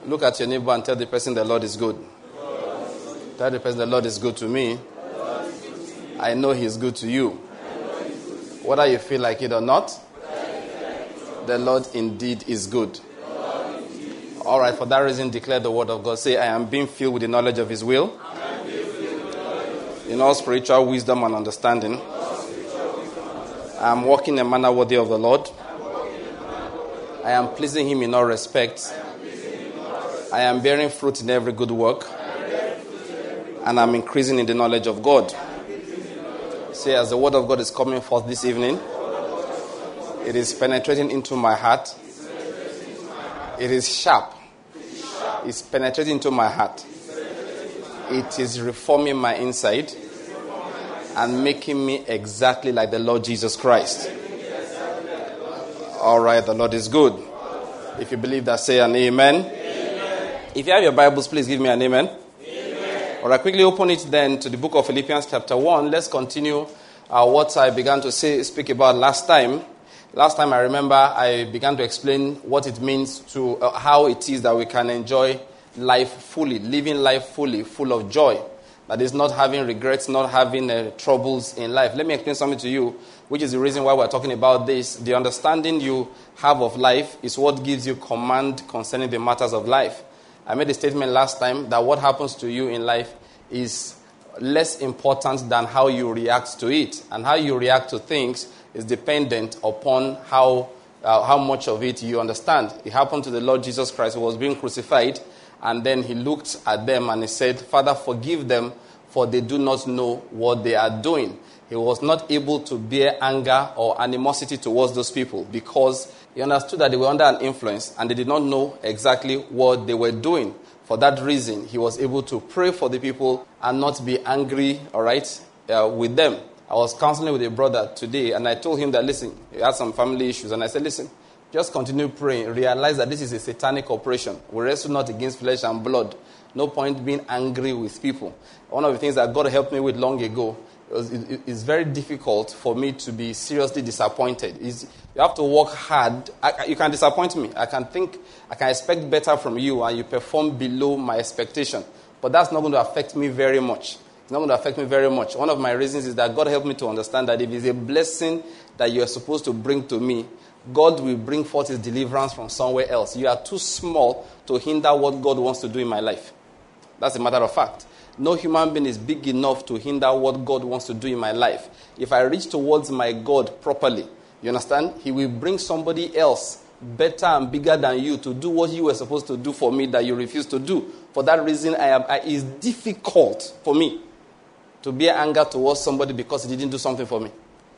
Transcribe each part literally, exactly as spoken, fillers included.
Look at your neighbor and tell the person the Lord is good. Tell the person the Lord is good to me. I know He's good to you. Whether you feel like it or not, the Lord indeed is good. All right, for that reason, declare the word of God. Say, I am being filled with the knowledge of His will, in all spiritual wisdom and understanding. I am walking in a manner worthy of the Lord. I am pleasing Him in all respects. I am bearing fruit in every good work. And I'm increasing in the knowledge of God. Say, as the word of God is coming forth this evening, it is penetrating into my heart. It is sharp. It's penetrating into my heart. It is reforming my inside and making me exactly like the Lord Jesus Christ. All right, the Lord is good. If you believe that, say an amen. Amen. If you have your Bibles, please give me an amen. Amen. All right, quickly open it then to the book of Philippians chapter one. Let's continue uh, what I began to say, speak about last time. Last time I remember I began to explain what it means to, uh, how it is that we can enjoy life fully, living life fully, full of joy. That is not having regrets, not having uh, troubles in life. Let me explain something to you, which is the reason why we're talking about this. The understanding you have of life is what gives you command concerning the matters of life. I made a statement last time that what happens to you in life is less important than how you react to it. And how you react to things is dependent upon how uh, how much of it you understand. It happened to the Lord Jesus Christ, who was being crucified. And then he looked at them and he said, Father, forgive them, for they do not know what they are doing. He was not able to bear anger or animosity towards those people because he understood that they were under an influence and they did not know exactly what they were doing. For that reason, he was able to pray for the people and not be angry, all right, uh, with them. I was counseling with a brother today and I told him that, listen, he had some family issues. And I said, listen, just continue praying. Realize that this is a satanic operation. We wrestle not against flesh and blood. No point being angry with people. One of the things that God helped me with long ago, it was, it, it's very difficult for me to be seriously disappointed. It's, you have to work hard. I, you can disappoint me. I can think, I can expect better from you and you perform below my expectation. But that's not going to affect me very much. It's not going to affect me very much. One of my reasons is that God helped me to understand that if it's a blessing that you are supposed to bring to me, God will bring forth His deliverance from somewhere else. You are too small to hinder what God wants to do in my life. That's a matter of fact. No human being is big enough to hinder what God wants to do in my life. If I reach towards my God properly, you understand? He will bring somebody else better and bigger than you to do what you were supposed to do for me that you refuse to do. For that reason, I am, I, it's difficult for me to bear anger towards somebody because he didn't do something for me.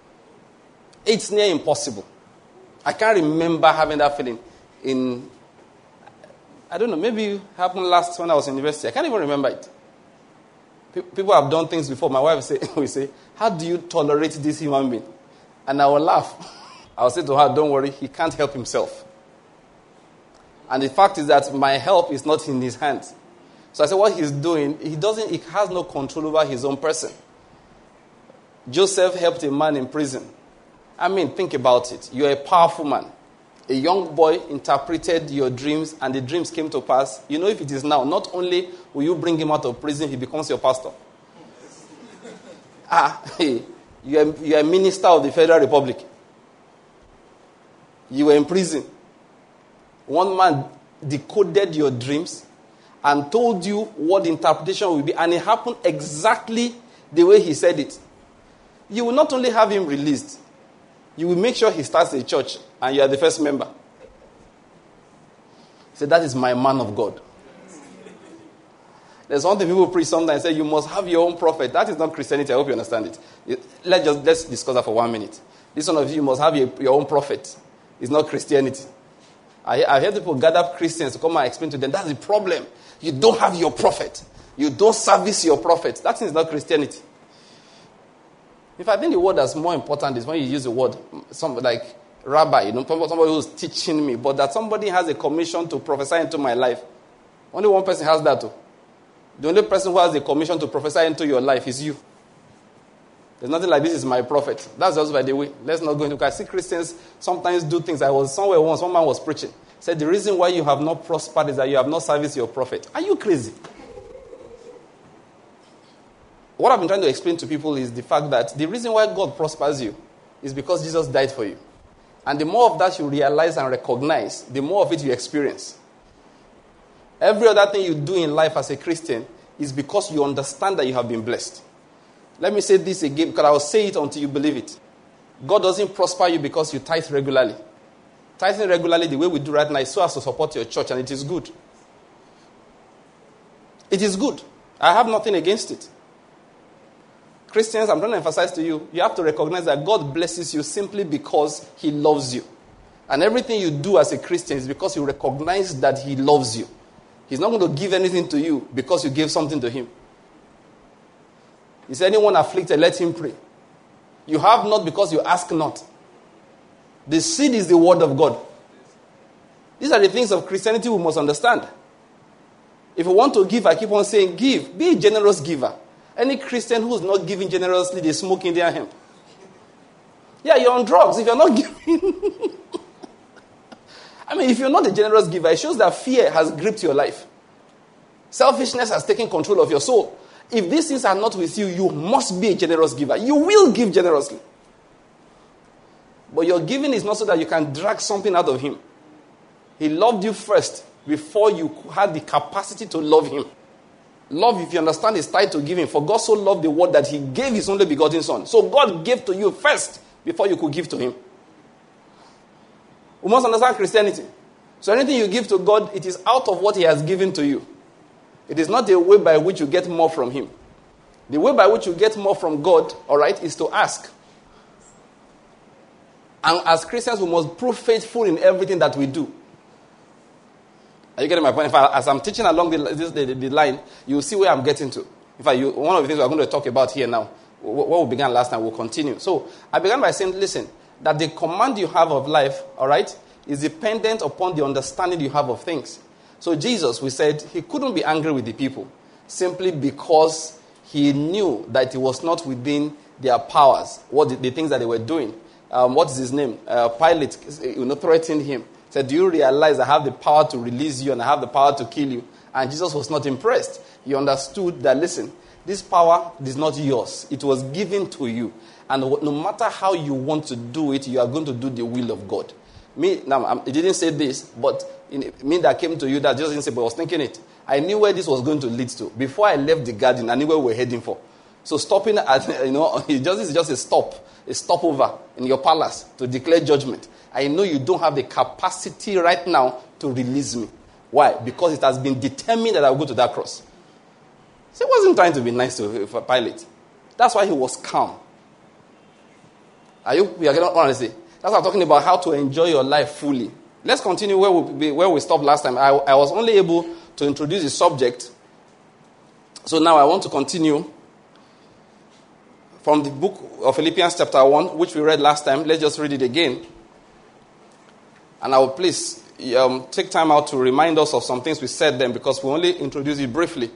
It's near impossible. I can't remember having that feeling in, I don't know, maybe it happened last when I was in university. I can't even remember it. P- people have done things before. My wife will say, will say, how do you tolerate this human being? And I will laugh. I will say to her, don't worry, he can't help himself. And the fact is that my help is not in his hands. So I said, what he's doing, he doesn't, he has no control over his own person. Joseph helped a man in prison. I mean, think about it. You're a powerful man. A young boy interpreted your dreams and the dreams came to pass. You know, if it is now, not only will you bring him out of prison, he becomes your pastor. ah, hey, you're, you're a minister of the Federal Republic. You were in prison. One man decoded your dreams and told you what the interpretation will be, and it happened exactly the way he said it. You will not only have him released, you will make sure he starts a church and you are the first member. Say, that is my man of God. There's one thing people preach sometimes, say you must have your own prophet. That is not Christianity. I hope you understand it. Let's just let's discuss that for one minute. This one of you must have your, your own prophet. It's not Christianity. I, I heard people gather Christians to come and explain to them, that's the problem. You don't have your prophet. You don't service your prophet. That is not Christianity. If I think the word that's more important is when you use the word, some like rabbi, you know, somebody who's teaching me, but that somebody has a commission to prophesy into my life. Only one person has that too. The only person who has a commission to prophesy into your life is you. There's nothing like this is my prophet. That's just by the way. Let's not go into. I see Christians sometimes do things. I was somewhere once, one man was preaching. said, the reason why you have not prospered is that you have not serviced your prophet. Are you crazy? What I've been trying to explain to people is the fact that the reason why God prospers you is because Jesus died for you. And the more of that you realize and recognize, the more of it you experience. Every other thing you do in life as a Christian is because you understand that you have been blessed. Let me say this again, because I will say it until you believe it. God doesn't prosper you because you tithe regularly. Tithing regularly, the way we do right now, is so as to support your church, and it is good. It is good. I have nothing against it. Christians, I'm trying to emphasize to you, you have to recognize that God blesses you simply because he loves you. And everything you do as a Christian is because you recognize that he loves you. He's not going to give anything to you because you gave something to him. Is anyone afflicted? Let him pray. You have not because you ask not. The seed is the word of God. These are the things of Christianity we must understand. If you want to give, I keep on saying give. Be a generous giver. Any Christian who is not giving generously, they smoke in their hand. Yeah, you're on drugs if you're not giving. I mean, if you're not a generous giver, it shows that fear has gripped your life. Selfishness has taken control of your soul. If these things are not with you, you must be a generous giver. You will give generously. But your giving is not so that you can drag something out of him. He loved you first before you had the capacity to love him. Love, if you understand, is tied to giving. For God so loved the world that he gave his only begotten son. So God gave to you first before you could give to him. We must understand Christianity. So anything you give to God, it is out of what he has given to you. It is not a way by which you get more from him. The way by which you get more from God, all right, is to ask. And as Christians, we must prove faithful in everything that we do. Are you getting my point? In fact, as I'm teaching along the, this, the, the line, you'll see where I'm getting to. In fact, you, one of the things we're going to talk about here now, what we began last time, we'll continue. So, I began by saying, listen, that the command you have of life, all right, is dependent upon the understanding you have of things. So, Jesus, we said, he couldn't be angry with the people simply because he knew that it was not within their powers, what the, the things that they were doing. Um, what is his name? Uh, Pilate, you know, threatened him. Said, do you realize I have the power to release you and I have the power to kill you? And Jesus was not impressed. He understood that, listen, this power is not yours. It was given to you. And no matter how you want to do it, you are going to do the will of God. Me, now, I'm, it didn't say this, but in, me that came to you, that just didn't say, but I was thinking it. I knew where this was going to lead to. Before I left the garden, I knew where we were heading for. So stopping at, you know, it just, it's just a stop, a stopover in your palace to declare judgment. I know you don't have the capacity right now to release me. Why? Because it has been determined that I will go to that cross. So he wasn't trying to be nice to Pilate. That's why he was calm. Are you, you are getting what I say? That's what I'm talking about, how to enjoy your life fully. Let's continue where we, where we stopped last time. I, I was only able to introduce the subject. So now I want to continue from the book of Philippians chapter one, which we read last time. Let's just read it again. And I will please um, take time out to remind us of some things we said then, because we only introduced it briefly.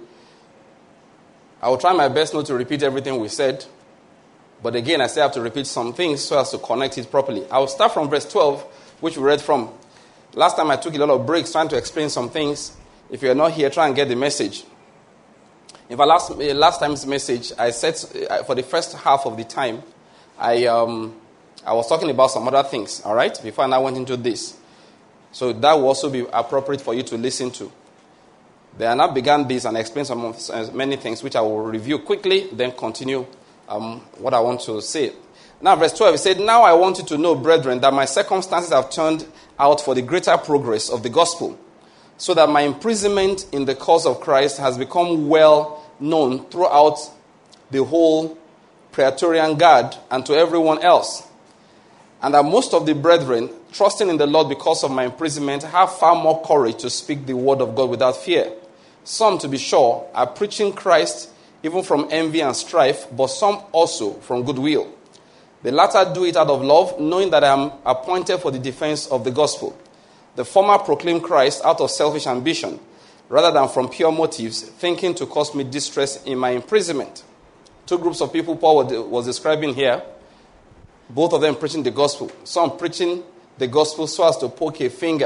I will try my best not to repeat everything we said. But again, I still have to repeat some things so as to connect it properly. I will start from verse twelve, which we read from. Last time I took a lot of breaks trying to explain some things. If you're not here, try and get the message. In fact, last, last time's message, I said for the first half of the time, I... Um, I was talking about some other things, all right, before I now went into this. So that will also be appropriate for you to listen to. Then I now began this and explained some of, uh, many things, which I will review quickly, then continue um, what I want to say. Now, verse twelve, it said, now I want you to know, brethren, that my circumstances have turned out for the greater progress of the gospel, so that my imprisonment in the cause of Christ has become well known throughout the whole Praetorian Guard and to everyone else. And that most of the brethren, trusting in the Lord because of my imprisonment, have far more courage to speak the word of God without fear. Some, to be sure, are preaching Christ even from envy and strife, but some also from goodwill. The latter do it out of love, knowing that I am appointed for the defense of the gospel. The former proclaim Christ out of selfish ambition, rather than from pure motives, thinking to cause me distress in my imprisonment. Two groups of people Paul was describing here. Both of them preaching the gospel. Some preaching the gospel so as to poke a finger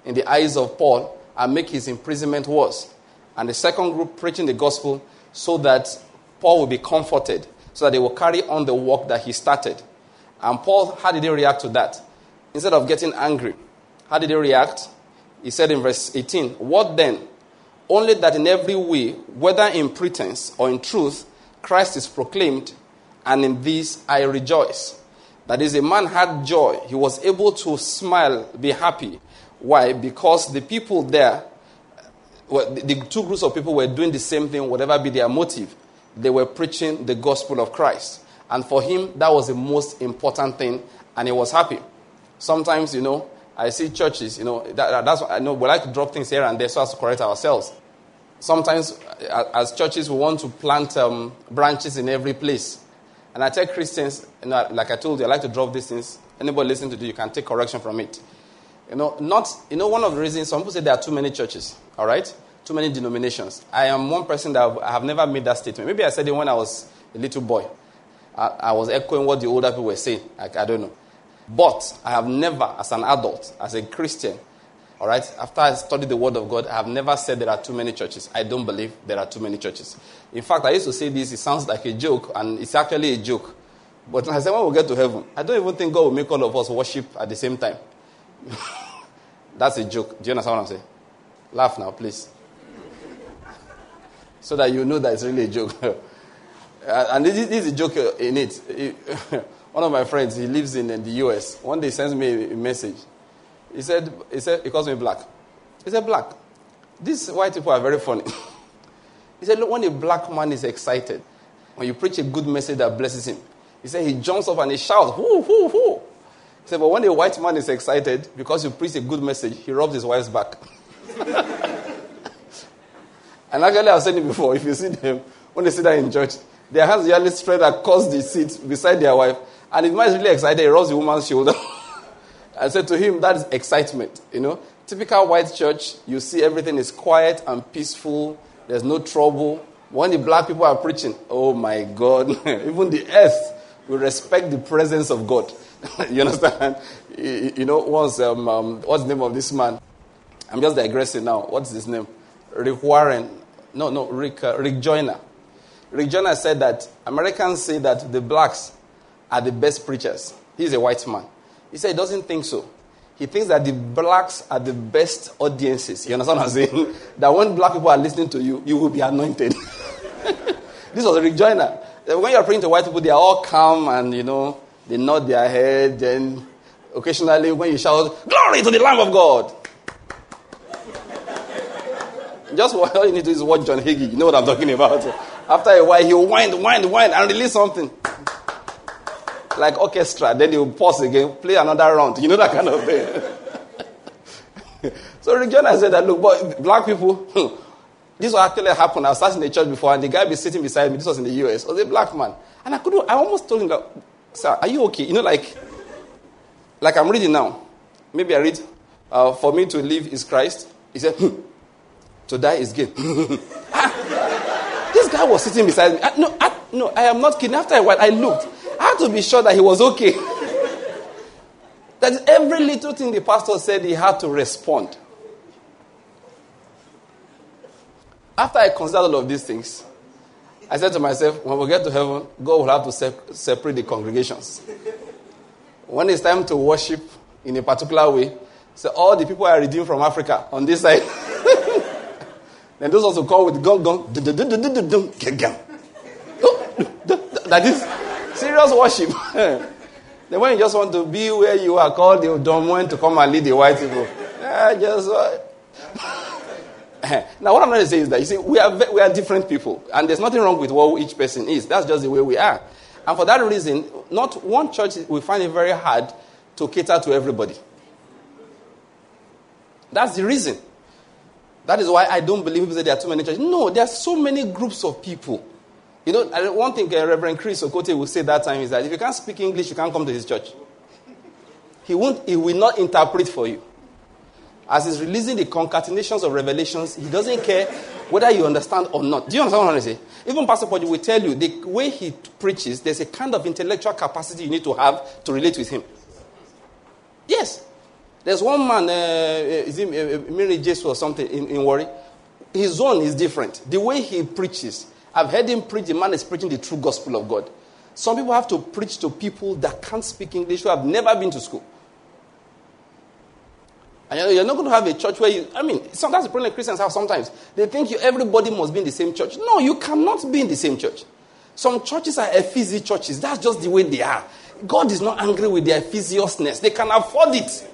in the eyes of Paul and make his imprisonment worse. And the second group preaching the gospel so that Paul will be comforted, so that they will carry on the work that he started. And Paul, how did he react to that? Instead of getting angry, how did he react? He said in verse eighteen, "What then? Only that in every way, whether in pretense or in truth, Christ is proclaimed, and in this I rejoice." That is, a man had joy. He was able to smile, be happy. Why? Because the people there, well, the two groups of people were doing the same thing, whatever be their motive. They were preaching the gospel of Christ. And for him, that was the most important thing, and he was happy. Sometimes, you know, I see churches, you know, that, that's what I know, we like to drop things here and there so as to correct ourselves. Sometimes, as churches, we want to plant um, branches in every place. And I tell Christians, you know, like I told you, I like to drop these things. Anybody listening to you, you can take correction from it. You know, not, you know, one of the reasons, some people say there are too many churches, all right? Too many denominations. I am one person that I have never made that statement. Maybe I said it when I was a little boy. I, I was echoing what the older people were saying. I, I don't know. But I have never, as an adult, as a Christian, all right, after I studied the Word of God, I have never said there are too many churches. I don't believe there are too many churches. In fact, I used to say this, it sounds like a joke, and it's actually a joke. But I said, when we get to heaven, I don't even think God will make all of us worship at the same time. That's a joke. Do you understand what I'm saying? Laugh now, please. So that you know that it's really a joke. And this is a joke in it. One of my friends, he lives in the U S. One day he sends me a message. He said, he said, he calls me black. He said, black, these white people are very funny. He said, look, when a black man is excited, when you preach a good message that blesses him, he said he jumps up and he shouts, whoo, whoo, whoo. He said, but when a white man is excited because you preach a good message, he rubs his wife's back. And actually, I've said it before, if you see them, when they sit there in church, their hands usually spread across the seat beside their wife, and if the man is really excited, he rubs the woman's shoulder. I said to him, that is excitement, you know. Typical white church, you see everything is quiet and peaceful. There's no trouble. When the black people are preaching, oh my God, even the earth will respect the presence of God. You understand? You, you know, once, um, um, what's the name of this man? I'm just digressing now. What's his name? Rick Warren. No, no, Rick, uh, Rick Joyner. Rick Joyner said that Americans say that the blacks are the best preachers. He's a white man. He said he doesn't think so. He thinks that the blacks are the best audiences. You understand what I'm saying? That when black people are listening to you, you will be anointed. This was Rick Joyner. When you're praying to white people, they are all calm and, you know, they nod their head. And occasionally when you shout, glory to the Lamb of God. Just all you need to do is watch John Hagee. You know what I'm talking about. After a while, he'll wind, wind, wind, and release something. Like orchestra. Then he'll pause again, play another round. You know that kind of thing. So Rick Joyner said that, look, but black people, this will actually happen. I was sat in the church before, and the guy be sitting beside me. This was in the U S. I was a black man. And I couldn't, I almost told him, that, sir, are you okay? You know, like, like I'm reading now. Maybe I read, uh, for me to live is Christ. He said, hmm. To die is gain. ah, this guy was sitting beside me. I, no, I, no, I am not kidding. After a while, I looked. I had to be sure that he was okay. That every little thing the pastor said, he had to respond. After I considered all of these things, I said to myself, when we get to heaven, God will have to se- separate the congregations. When it's time to worship in a particular way, so all the people are redeemed from Africa on this side. Then those also come with gong gong. That is serious worship. Then when you just want to be where you are called, the Odomwen to come and lead the white people. Yeah, just uh, now what I'm trying to say is that you see we are we are different people, and there's nothing wrong with what each person is. That's just the way we are. And for that reason, not one church we find it very hard to cater to everybody. That's the reason. That is why I don't believe people say there are too many churches. No, there are so many groups of people. You know, one thing uh, Reverend Chris Okote will say that time is that if you can't speak English, you can't come to his church. He won't. He will not interpret for you. As he's releasing the concatenations of revelations, he doesn't care whether you understand or not. Do you understand what I'm saying? Even Pastor Paul will tell you the way he preaches, there's a kind of intellectual capacity you need to have to relate with him. Yes. There's one man, uh, is it uh, Mary Jesu or something in, in Warri? His own is different. The way he preaches, I've heard him preach, the man is preaching the true gospel of God. Some people have to preach to people that can't speak English, who have never been to school. And you're not going to have a church where you, I mean, sometimes the problem Christians have sometimes. They think you, everybody must be in the same church. No, you cannot be in the same church. Some churches are Ephesus churches. That's just the way they are. God is not angry with their Ephesiousness. They can afford it.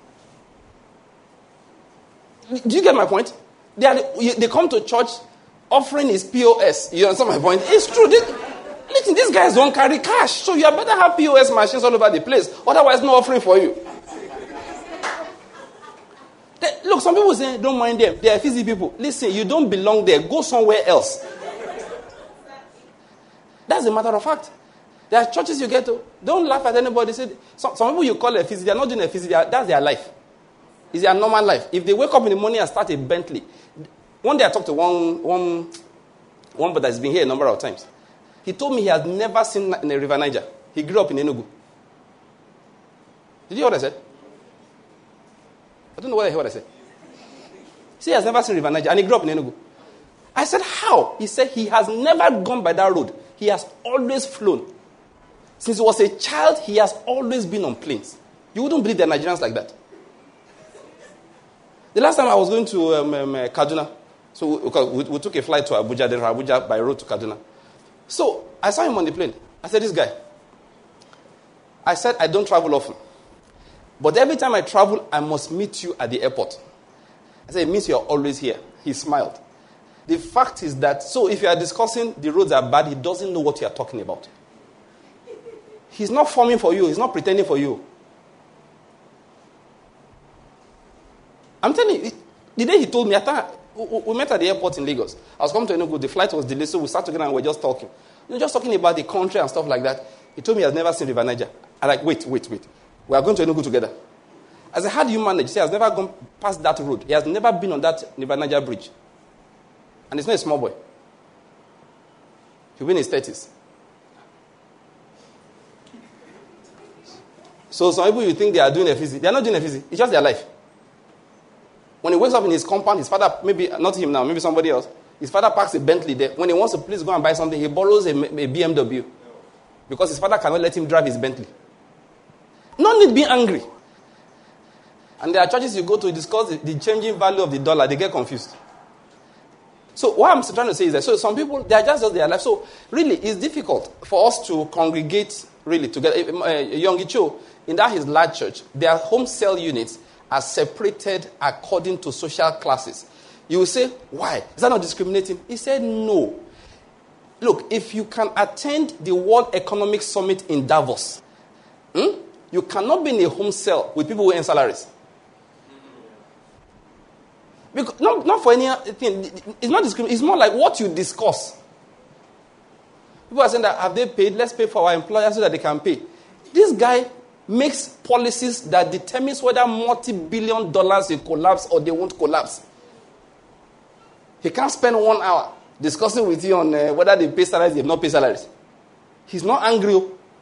Do you get my point? They, are, they come to church, offering is P O S. You understand my point? It's true. They, listen, these guys don't carry cash. So you better have P O S machines all over the place. Otherwise, no offering for you. They, look, some people say, don't mind them. They are fizzy people. Listen, you don't belong there. Go somewhere else. That's a matter of fact. There are churches you get to. Don't laugh at anybody. Say, some, some people you call a fizzy, they are not doing a fizzy. That's their life. It's their normal life. If they wake up in the morning and start a Bentley. One day I talked to one, one, one brother that's been here a number of times. He told me he has never seen in the River Niger. He grew up in Enugu. Did you hear what I said? I don't know what I heard what I said. He said he has never seen River Niger, and he grew up in Enugu. I said, how? He said he has never gone by that road. He has always flown. Since he was a child, he has always been on planes. You wouldn't believe there are Nigerians like that. The last time I was going to um, um, uh, Kaduna, so we, we, we took a flight to Abuja, then from Abuja by road to Kaduna. So I saw him on the plane. I said, this guy. I said, I don't travel often. But every time I travel, I must meet you at the airport. I said, it means you're always here. He smiled. The fact is that, so if you are discussing the roads are bad, he doesn't know what you are talking about. He's not forming for you. He's not pretending for you. I'm telling you, the day he told me, I thought, we met at the airport in Lagos. I was coming to Enugu. The flight was delayed, so we sat together and we were just talking. You know, just talking about the country and stuff like that. He told me he has never seen River Niger. I'm like, wait, wait, wait. We are going to Enugu together. I said, how do you manage? He said, he has never gone past that road. He has never been on that River Niger bridge. And he's not a small boy. He'll be in his thirties. So some people, you think they are doing a physics. They are not doing a physics. It's just their life. When he wakes up in his compound, his father, maybe, not him now, maybe somebody else, his father parks a Bentley there. When he wants to please go and buy something, he borrows a, a B M W. Because his father cannot let him drive his Bentley. No need being angry. And there are churches you go to discuss the, the changing value of the dollar. They get confused. So what I'm trying to say is that, so some people, they are just, just their life. So really, it's difficult for us to congregate really together. Uh, Yonggi Cho, in that his large church, their home cell units are separated according to social classes. You will say, why? Is that not discriminating? He said, no. Look, if you can attend the World Economic Summit in Davos, hmm, you cannot be in a home cell with people who earn salaries. Because, not, not for anything. It's not discrimination. It's more like what you discuss. People are saying that, have they paid? Let's pay for our employers so that they can pay. This guy makes policies that determines whether multi-billion dollars will collapse or they won't collapse. He can't spend one hour discussing with you on uh, whether they pay salaries, they have not paid salaries. He's not angry.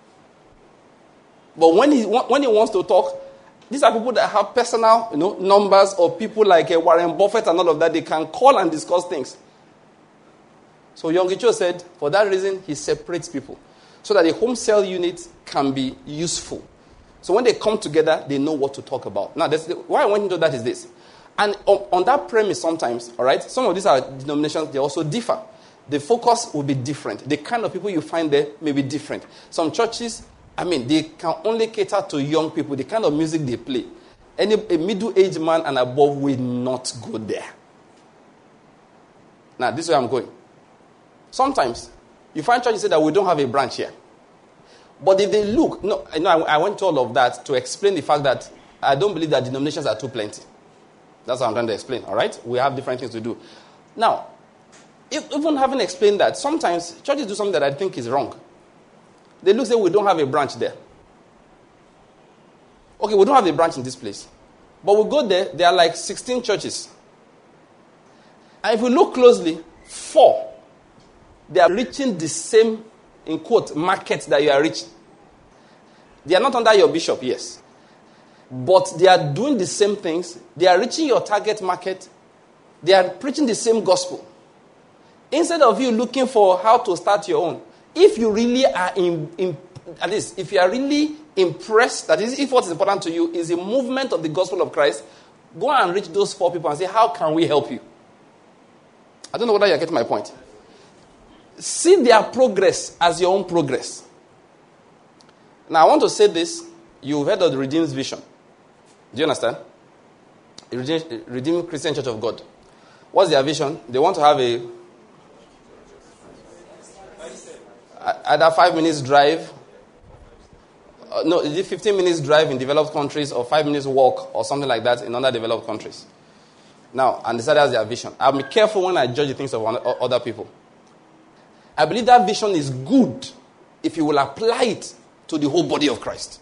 But when he when he wants to talk, these are people that have personal, you know, numbers or people like uh, Warren Buffett and all of that. They can call and discuss things. So Yonggi Cho said, for that reason, he separates people so that the home cell unit can be useful. So when they come together, they know what to talk about. Now, the, why I went into that is this. And on, on that premise sometimes, all right, some of these are denominations, they also differ. The focus will be different. The kind of people you find there may be different. Some churches, I mean, they can only cater to young people, the kind of music they play. Any a middle-aged man and above will not go there. Now, this is where I'm going. Sometimes, you find churches say that we don't have a branch here. But if they look, no, I know I, I went to all of that to explain the fact that I don't believe that denominations are too plenty. That's what I'm trying to explain, all right? We have different things to do. Now, if, even having explained that, sometimes churches do something that I think is wrong. They look say we don't have a branch there. Okay, we don't have a branch in this place. But we go there, there are like sixteen churches. And if you look closely, four, they are reaching the same, in quote, market that you are reaching. They are not under your bishop, yes. but they are doing the same things. They are reaching your target market. They are preaching the same gospel. Instead of you looking for how to start your own, if you really are in, in at least if you are really impressed, that is, if what is important to you is the movement of the gospel of Christ, go and reach those four people and say, how can we help you? I don't know whether you get my point. See their progress as your own progress. Now, I want to say this. You've heard of the Redeemed Vision. Do you understand? The Redeemed, Redeemed Christian Church of God. What's their vision? They want to have a either five minutes drive, uh, no, is it fifteen minutes drive in developed countries or five minutes walk or something like that in underdeveloped countries. Now, and decided as their vision. I'll be careful when I judge the things of other people. I believe that vision is good if you will apply it to the whole body of Christ.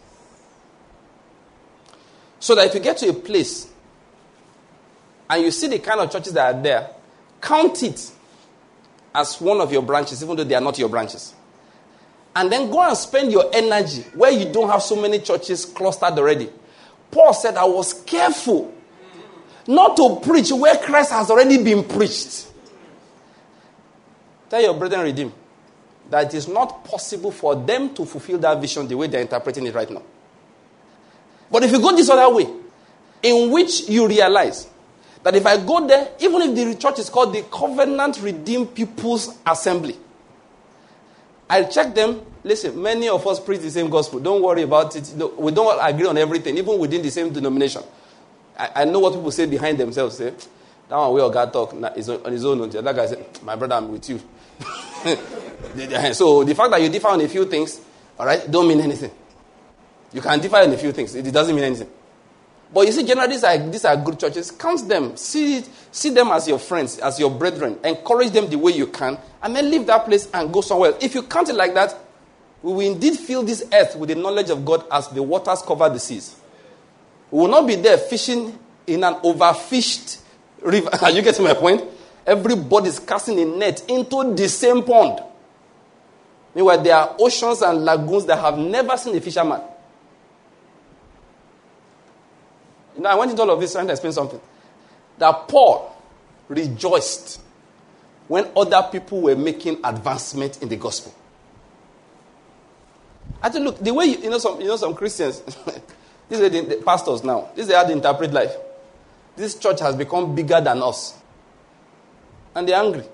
So that if you get to a place and you see the kind of churches that are there, count it as one of your branches, even though they are not your branches. And then go and spend your energy where you don't have so many churches clustered already. Paul said, I was careful not to preach where Christ has already been preached. Tell your brethren redeemed that it is not possible for them to fulfill that vision the way they're interpreting it right now. But if you go this other way, in which you realize that if I go there, even if the church is called the Covenant Redeemed People's Assembly, I check them. Listen, many of us preach the same gospel. Don't worry about it. No, we don't agree on everything, even within the same denomination. I, I know what people say behind themselves. Say, that one way of God talk is on his own. The other guy said, my brother, I'm with you. So the fact that you differ on a few things, all right, don't mean anything. You can differ on a few things. It doesn't mean anything. But you see, generally, these are, these are good churches. Count them. See, see them as your friends, as your brethren. Encourage them the way you can. And then leave that place and go somewhere. If you count it like that, we will indeed fill this earth with the knowledge of God as the waters cover the seas. We will not be there fishing in an overfished river. Are you getting my point? Everybody is casting a net into the same pond. Meanwhile, there are oceans and lagoons that have never seen a fisherman. You know, I went into all of this trying to explain something. That Paul rejoiced when other people were making advancement in the gospel. I think, look, the way, you, you know some you know some Christians, these are the, the pastors now, this is how they interpret life. This church has become bigger than us. And they're angry.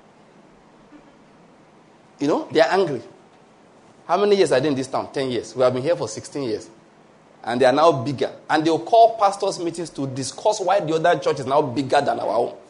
You know, they're angry. How many years are they in this town? Ten years. We have been here for sixteen years. And they are now bigger. And they'll call pastors' meetings to discuss why the other church is now bigger than our own.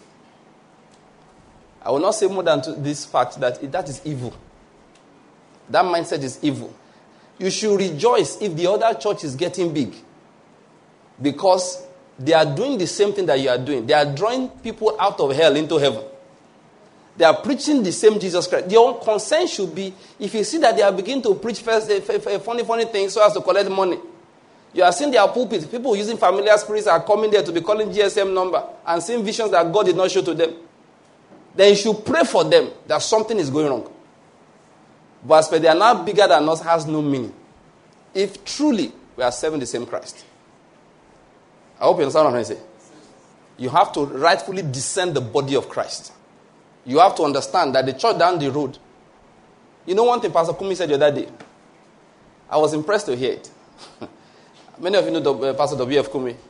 I will not say more than to this fact that it, that is evil. That mindset is evil. You should rejoice if the other church is getting big. Because they are doing the same thing that you are doing. They are drawing people out of hell into heaven. They are preaching the same Jesus Christ. Your concern should be, if you see that they are beginning to preach first a funny, funny things so as to collect money. You are seeing their pulpit. People using familiar spirits are coming there to be calling G S M number and seeing visions that God did not show to them. Then you should pray for them that something is going wrong. But as per they are now bigger than us has no meaning. If truly we are serving the same Christ. I hope you understand what I'm trying to say. You have to rightfully discern the body of Christ. You have to understand that the church down the road. You know one thing Pastor Kumi said the other day. I was impressed to hear it. Many of you know uh, Pastor W F Kumi.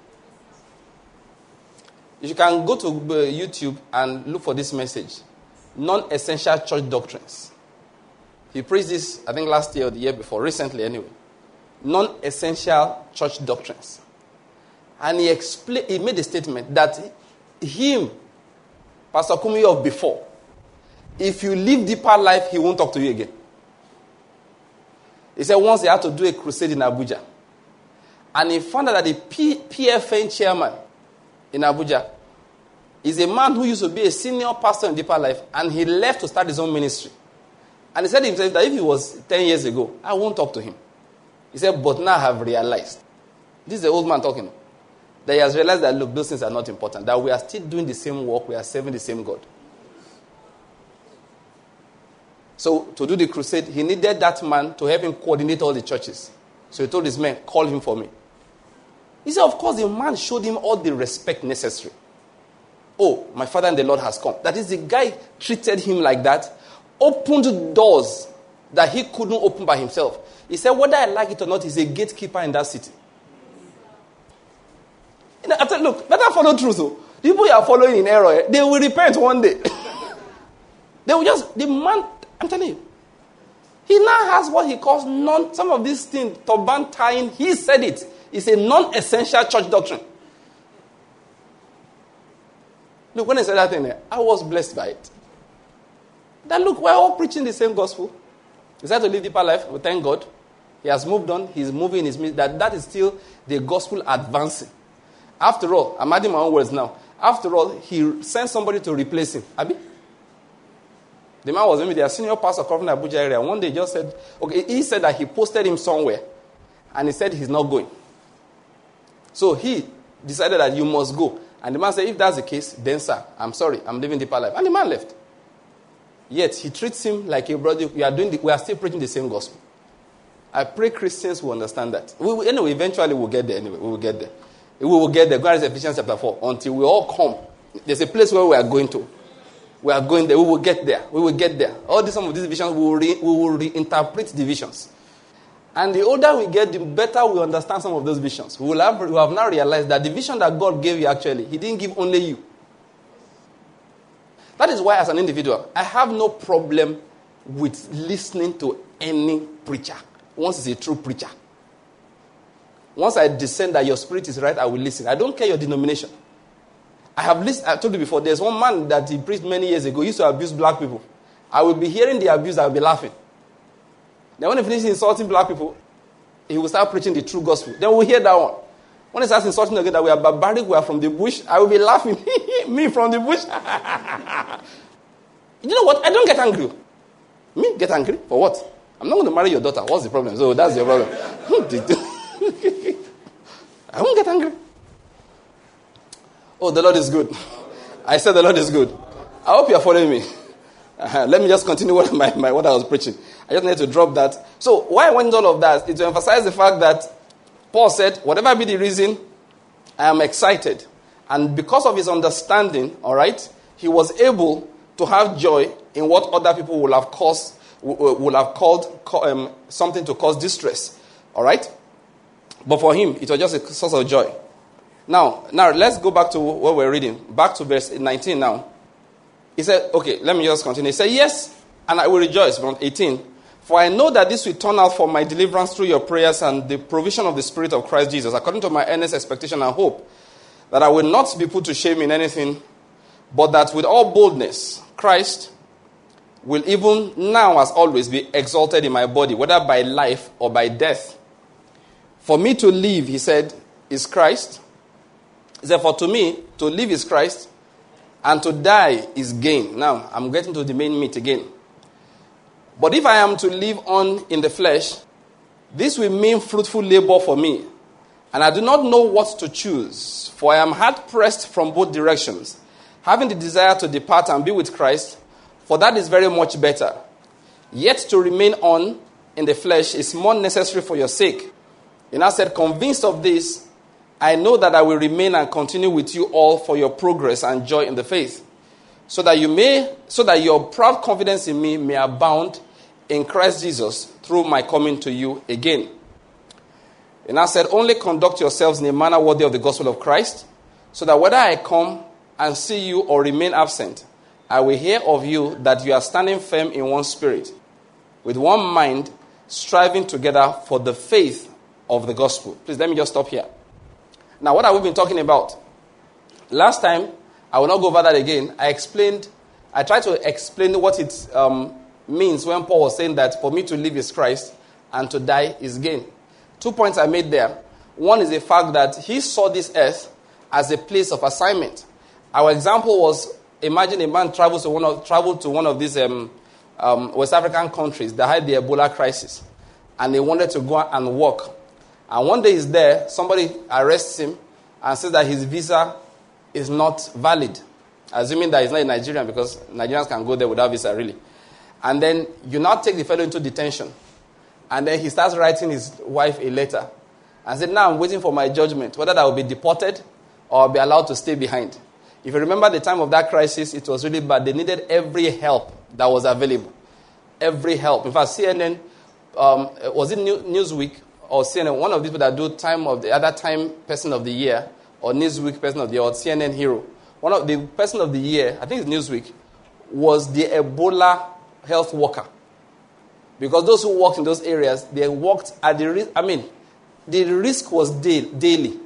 You can go to uh, YouTube and look for this message. Non-essential church doctrines. He preached this, I think last year or the year before, recently anyway. Non-essential church doctrines. And he explained, he made a statement that him, Pastor Kumi of before, if you live deeper life, he won't talk to you again. He said once he had to do a crusade in Abuja. And he found out that the P- PFN chairman in Abuja is a man who used to be a senior pastor in deeper life, and he left to start his own ministry. And he said to himself that if it was ten years ago, I won't talk to him. He said, but now I have realized. This is the old man talking. That he has realized that, look, those things are not important. That we are still doing the same work. We are serving the same God. So, to do the crusade, he needed that man to help him coordinate all the churches. So he told his men, call him for me. He said, of course, the man showed him all the respect necessary. Oh, my father and the Lord has come. That is, the guy treated him like that, opened doors that he couldn't open by himself. He said, whether I like it or not, he's a gatekeeper in that city. And I said, look, better follow truth. Though. The people you are following in error, they will repent one day. They will just, the man, I'm telling you, he now has what he calls non, some of these things, turban tying, he said it. It's a non-essential church doctrine. Look, when I said that thing, I was blessed by it. Then look, we're all preaching the same gospel. He said to live deeper life, we thank God. He has moved on. He's moving his ministry. That, that is still the gospel advancing. After all, I'm adding my own words now. After all, he sent somebody to replace him. Abi? The man was maybe their senior pastor covering Abuja area. One day he just said, okay, he said that he posted him somewhere. And he said he's not going. So he decided that you must go. And the man said, if that's the case, then sir, I'm sorry, I'm living deeper life. And the man left. Yet he treats him like a brother. We are doing the, we are still preaching the same gospel. I pray Christians will understand that. We will, anyway, eventually we'll get there. Anyway, we will get there. We will get there. God is Ephesians chapter four. Until we all come, there's a place where we are going to. We are going there. We will get there. We will get there. All these some of these visions we will re, we will reinterpret the visions. And the older we get, the better we understand some of those visions. We will have, we have now realized that the vision that God gave you actually, He didn't give only you. That is why as an individual, I have no problem with listening to any preacher. Once it's a true preacher. Once I discern that your spirit is right, I will listen. I don't care your denomination. I have listened, I told you before, there's one man that he preached many years ago. He used to abuse black people. I will be hearing the abuse, I will be laughing. Then when he finishes insulting black people, he will start preaching the true gospel. Then we'll hear that one. When he starts insulting again that we are barbaric, we are from the bush, I will be laughing. Me from the bush. You know what? I don't get angry. Me get angry? For what? I'm not going to marry your daughter. What's the problem? So that's your problem. I won't get angry. Oh, the Lord is good. I said the Lord is good. I hope you are following me. Uh, let me just continue what, my, my, what I was preaching. I just need to drop that. So why I went all of that is to emphasize the fact that Paul said, whatever be the reason, I am excited. And because of his understanding, all right, he was able to have joy in what other people would have caused, would have called um, something to cause distress. All right? But for him, it was just a source of joy. Now, now let's go back to what we're reading. Back to verse nineteen now. He said, okay, let me just continue. He said, yes, and I will rejoice, from eighteen. For I know that this will turn out for my deliverance through your prayers and the provision of the Spirit of Christ Jesus, according to my earnest expectation and hope, that I will not be put to shame in anything, but that with all boldness, Christ will even now as always be exalted in my body, whether by life or by death. For me to live, he said, is Christ. He said, for to me, to live is Christ, and to die is gain. Now, I'm getting to the main meat again. But if I am to live on in the flesh, this will mean fruitful labor for me. And I do not know what to choose, for I am hard pressed from both directions, having the desire to depart and be with Christ, for that is very much better. Yet to remain on in the flesh is more necessary for your sake. And I said, convinced of this, I know that I will remain and continue with you all for your progress and joy in the faith, so that you may, so that your proud confidence in me may abound in Christ Jesus through my coming to you again. And I said, only conduct yourselves in a manner worthy of the gospel of Christ, so that whether I come and see you or remain absent, I will hear of you that you are standing firm in one spirit, with one mind, striving together for the faith of the gospel. Please let me just stop here. Now, what have we been talking about? Last time, I will not go over that again. I explained, I tried to explain what it um, means when Paul was saying that for me to live is Christ and to die is gain. Two points I made there. One is the fact that he saw this earth as a place of assignment. Our example was, imagine a man travels to one of, traveled to one of these um, um, West African countries that had the Ebola crisis, and they wanted to go and work. And one day he's there, somebody arrests him and says that his visa is not valid, assuming that he's not a Nigerian, because Nigerians can go there without visa, really. And then you now take the fellow into detention. And then he starts writing his wife a letter. and said, now I'm waiting for my judgment, whether I will be deported or I'll be allowed to stay behind. If you remember the time of that crisis, it was really bad. They needed every help that was available. Every help. In fact, C N N, um, was it New, Newsweek or C N N, one of these people that do time of the other time person of the year, or Newsweek person of the year, or C N N hero. One of the person of the year, I think it's Newsweek, was the Ebola health worker. Because those who worked in those areas, they worked at the risk, I mean, the risk was da- daily,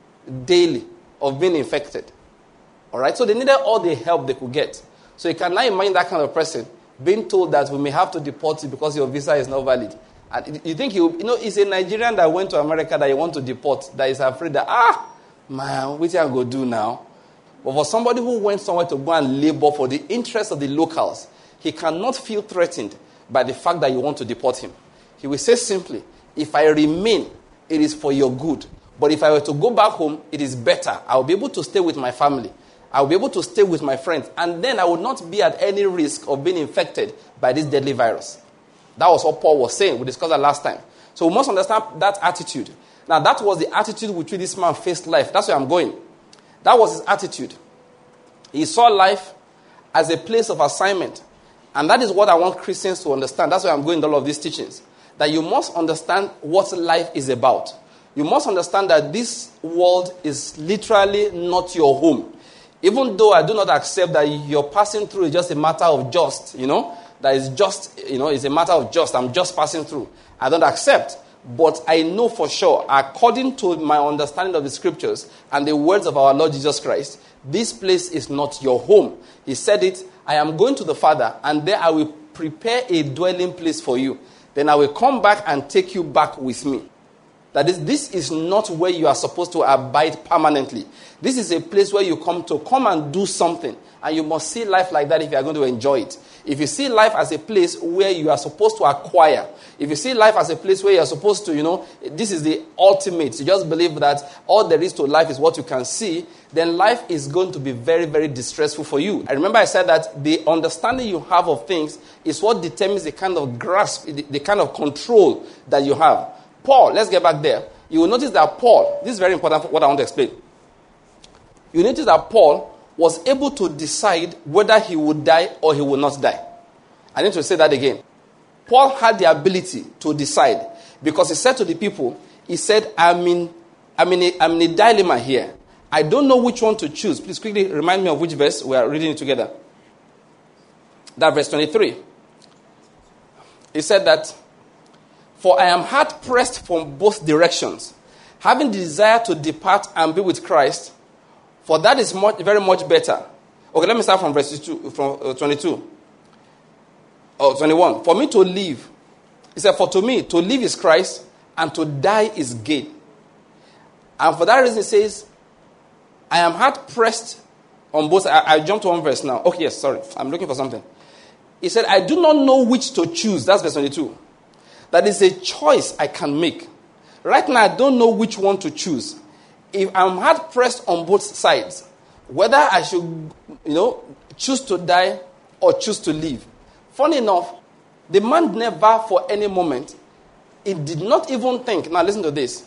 daily of being infected. All right, so they needed all the help they could get. So you can now imagine that kind of person being told that we may have to deport you because your visa is not valid. And you think, you, you know, it's a Nigerian that went to America that you want to deport, that is afraid that, ah, man, what am I going to do now? But for somebody who went somewhere to go and labor for the interest of the locals, he cannot feel threatened by the fact that you want to deport him. He will say simply, if I remain, it is for your good. But if I were to go back home, it is better. I will be able to stay with my family. I will be able to stay with my friends. And then I will not be at any risk of being infected by this deadly virus. That was what Paul was saying. We discussed that last time. So we must understand that attitude. Now, that was the attitude with which this man faced life. That's where I'm going. That was his attitude. He saw life as a place of assignment. And that is what I want Christians to understand. That's why I'm going to all of these teachings. That you must understand what life is about. You must understand that this world is literally not your home. Even though I do not accept that you're passing through is just a matter of just, you know, that is just, you know, it's a matter of just, I'm just passing through. I don't accept. But I know for sure, according to my understanding of the scriptures and the words of our Lord Jesus Christ, this place is not your home. He said it, I am going to the Father, and there I will prepare a dwelling place for you. Then I will come back and take you back with me. That is, this is not where you are supposed to abide permanently. This is a place where you come to come and do something. And you must see life like that if you are going to enjoy it. If you see life as a place where you are supposed to acquire, if you see life as a place where you are supposed to, you know, this is the ultimate, you just believe that all there is to life is what you can see, then life is going to be very, very distressful for you. I remember I said that the understanding you have of things is what determines the kind of grasp, the, the kind of control that you have. Paul, let's get back there. You will notice that Paul, this is very important for what I want to explain. You notice that Paul was able to decide whether he would die or he would not die. I need to say that again. Paul had the ability to decide because he said to the people, he said, I'm in, I'm in, a, I'm in a dilemma here. I don't know which one to choose. Please quickly remind me of which verse we are reading it together. That verse twenty-three. He said that, for I am hard pressed from both directions, having the desire to depart and be with Christ, for that is much, very much better. Okay, let me start from verse two, from uh, twenty-two. Oh, twenty-one. For me to live, he said, for to me, to live is Christ, and to die is gain. And for that reason, he says, I am hard pressed on both. I, I jumped to one verse now. Okay, yes, sorry. I'm looking for something. He said, I do not know which to choose. That's verse twenty-two. That is a choice I can make. Right now, I don't know which one to choose. If I'm hard pressed on both sides, whether I should, you know, choose to die or choose to live. Funny enough, the man never for any moment, he did not even think. Now listen to this.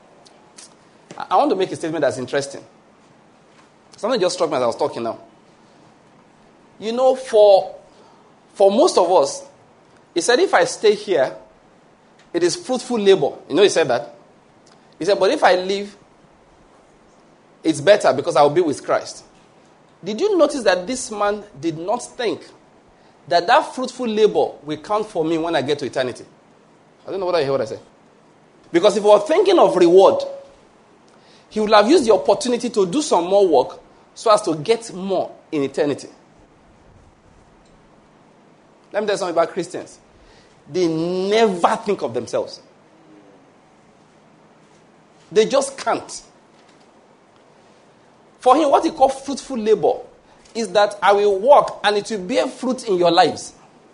I want to make a statement that's interesting. Something just struck me as I was talking now. You know, for, for most of us, he said, if I stay here, it is fruitful labor. You know he said that? He said, but if I leave, it's better because I will be with Christ. Did you notice that this man did not think that that fruitful labor will count for me when I get to eternity? I don't know whether you hear what I say. Because if we were thinking of reward, he would have used the opportunity to do some more work so as to get more in eternity. Let me tell you something about Christians. They never think of themselves. They just can't. For him, what he called fruitful labor is that I will work and it will bear fruit in your lives.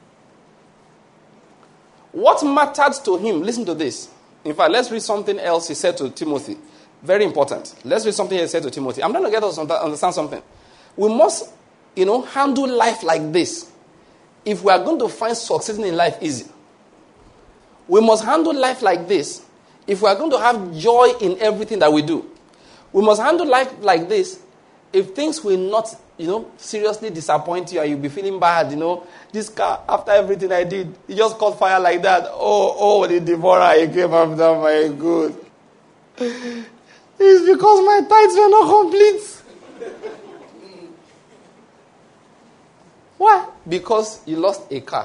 What mattered to him, listen to this. In fact, let's read something else he said to Timothy. Very important. Let's read something he said to Timothy. I'm going to get us to understand something. We must, you know, handle life like this if we are going to find succeeding in life easy. We must handle life like this If we are going to have joy in everything that we do, we must handle life like this. If things will not, you know, seriously disappoint you and you'll be feeling bad, you know, this car, after everything I did, it just caught fire like that. Oh, oh, the devourer, he came after my good. It's because my tithes were not complete. Why? Because you lost a car.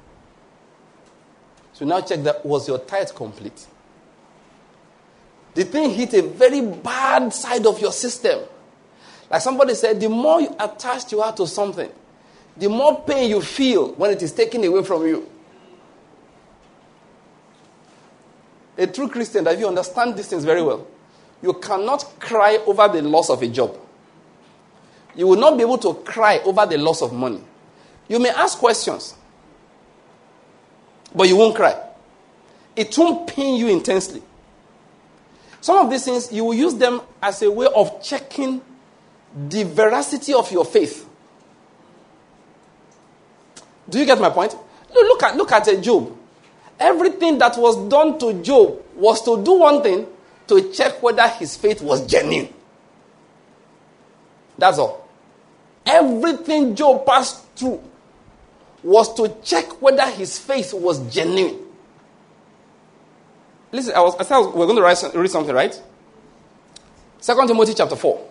So now check that, was your tithe complete? The thing hit a very bad side of your system. Like somebody said, the more you attach you are to something, the more pain you feel when it is taken away from you. A true Christian, that if you understand these things very well, you cannot cry over the loss of a job. You will not be able to cry over the loss of money. You may ask questions, but you won't cry. It won't pain you intensely. Some of these things, you will use them as a way of checking the veracity of your faith. Do you get my point? Look, look at, look at a Job. Everything that was done to Job was to do one thing, to check whether his faith was genuine. That's all. Everything Job passed through was to check whether his faith was genuine. Listen, I was, I said we're going to write, read something, right? Second Timothy chapter four.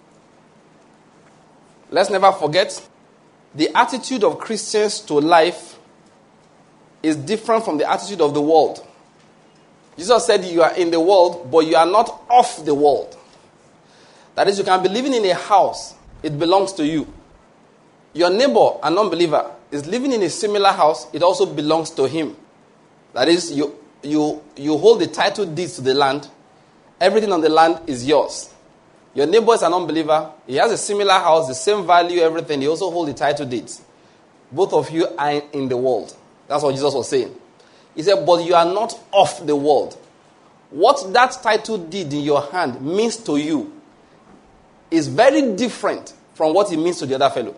Let's never forget, the attitude of Christians to life is different from the attitude of the world. Jesus said you are in the world, but you are not of the world. That is, you can be living in a house, it belongs to you. Your neighbor, an unbeliever, is living in a similar house, it also belongs to him. That is, you, you, you hold the title deeds to the land, everything on the land is yours. Your neighbor is an unbeliever, he has a similar house, the same value, everything, he also holds the title deeds. Both of you are in the world. That's what Jesus was saying. He said, but you are not of the world. What that title deed in your hand means to you is very different from what it means to the other fellow.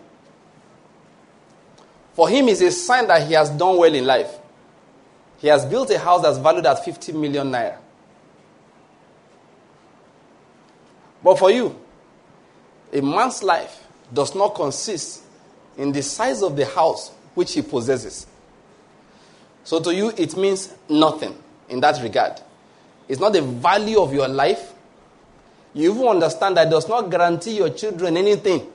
For him, it's a sign that he has done well in life. He has built a house that's valued at fifty million naira. But for you, a man's life does not consist in the size of the house which he possesses. So to you, it means nothing in that regard. It's not the value of your life. You even understand that it does not guarantee your children anything.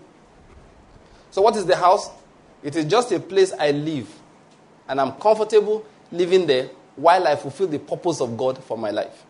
So what is the house? It is just a place I live. And I'm comfortable living there while I fulfill the purpose of God for my life.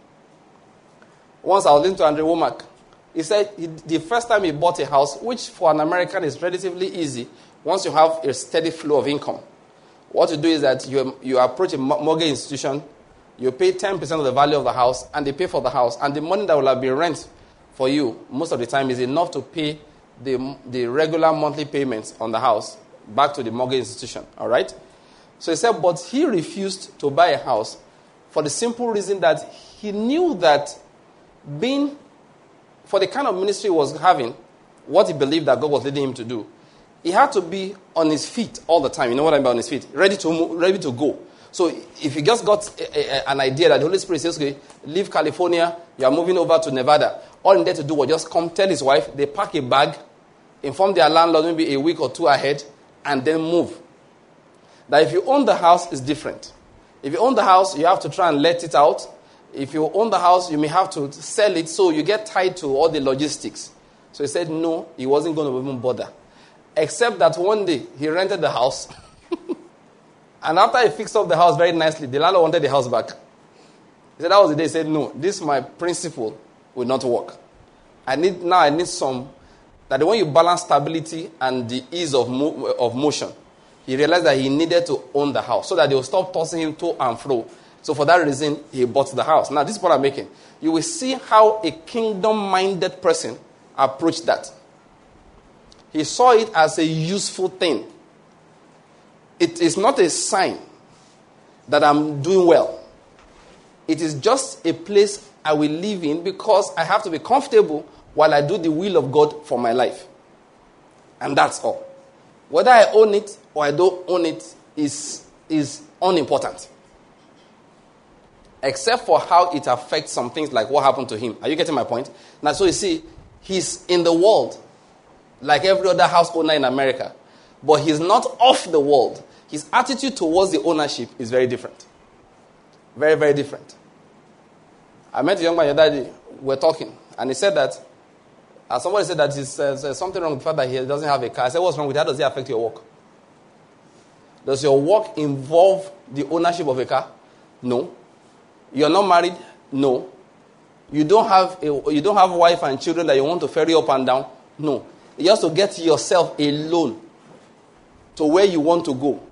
Once I was listening to Andrew Womack. He said he, the first time he bought a house, which for an American is relatively easy, once you have a steady flow of income. What you do is that you, you approach a mortgage institution, you pay ten percent of the value of the house, and they pay for the house. And the money that will have been rent for you, most of the time, is enough to pay the, the regular monthly payments on the house back to the mortgage institution. All right? So he said, but he refused to buy a house for the simple reason that he knew that being, for the kind of ministry he was having, what he believed that God was leading him to do, he had to be on his feet all the time. You know what I mean by on his feet? Ready to move, ready to go. So if you just got a, a, an idea that the Holy Spirit says, okay, leave California, you are moving over to Nevada. All he needed to do was just come tell his wife, they pack a bag, inform their landlord maybe a week or two ahead, and then move. That if you own the house, it's different. If you own the house, you have to try and let it out. If you own the house, you may have to sell it, so you get tied to all the logistics. So he said no, he wasn't going to even bother. Except that one day, he rented the house. And after he fixed up the house very nicely, the landlord wanted the house back. He said that was the day he said, no, this my principle will not work. I need now I need some, that when you balance stability and the ease of, mo- of motion, he realized that he needed to own the house so that they will stop tossing him to and fro. So for that reason, he bought the house. Now, this is what I'm making. You will see how a kingdom-minded person approached that. He saw it as a useful thing. It is not a sign that I'm doing well. It is just a place I will live in because I have to be comfortable while I do the will of God for my life. And that's all. Whether I own it or I don't own it is, is unimportant. except for how it affects some things like what happened to him. Are you getting my point? Now, so you see, he's in the world like every other house owner in America, but he's not of the world. His attitude towards the ownership is very different. Very, very different. I met a young man the other day. We were talking, and he said that, uh, somebody said that there's uh, something wrong with the fact that he doesn't have a car. I said, what's wrong with it? How does it affect your work? Does your work involve the ownership of a car? No. You're not married? No. You don't have a, you don't have a wife and children that you want to ferry up and down? No. You have to get yourself alone to where you want to go.